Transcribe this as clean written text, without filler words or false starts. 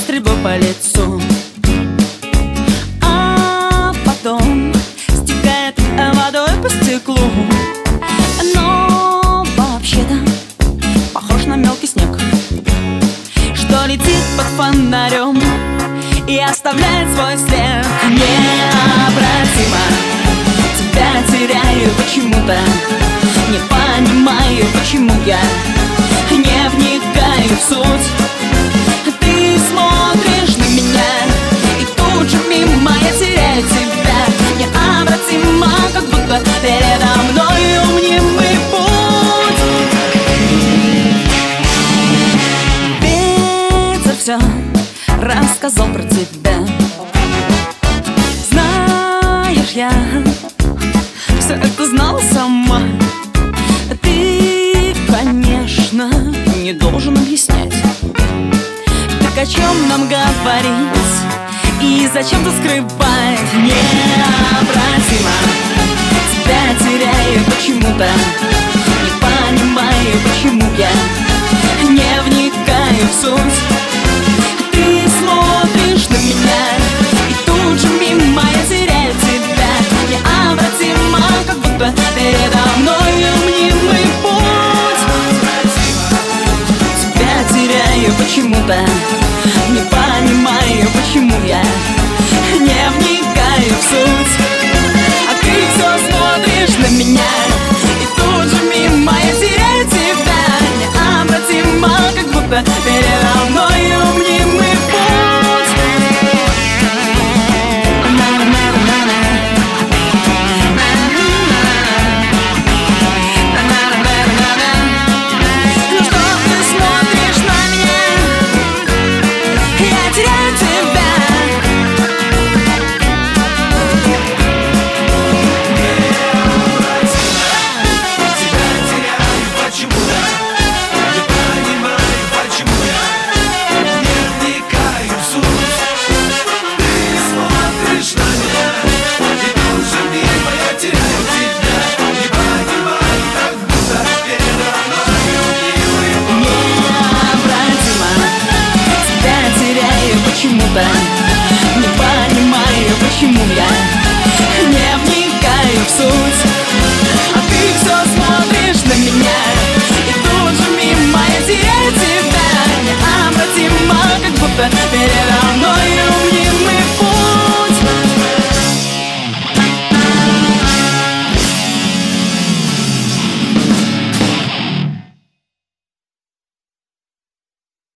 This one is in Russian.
стрельбой по лицу, а потом стекает водой по стеклу. Но вообще-то похож на мелкий снег, что летит под фонарем и оставляет свой след. Необратимо тебя теряю почему-то, не понимаю, почему я не вникаю в суть. Ты смотришь на меня, и тут же мимо я теряю тебя. Необратимо, как будто передо мною мнимый путь. Ветер все рассказал про тебя. Знаешь, я все это знала сама. Ты, конечно, не должен объяснять, так о чем нам говорить и зачем-то скрывать. Необратимо тебя теряю почему-то, не понимаю, почему я не вникаю в суть. Ты смотришь на меня, и тут же мимо я теряю тебя. Необратимо, как будто передо мною мнимый путь. Тебя теряю почему-то, не понимаю, почему я не вникаю в суть. А ты все смотришь на меня, и тут же мимо я теряю тебя. Необратимо, как будто передо мною мнимый путь. Ну что ты смотришь на меня? Я теряю тебя. Почему-то не понимаю, почему я не вникаю в суть.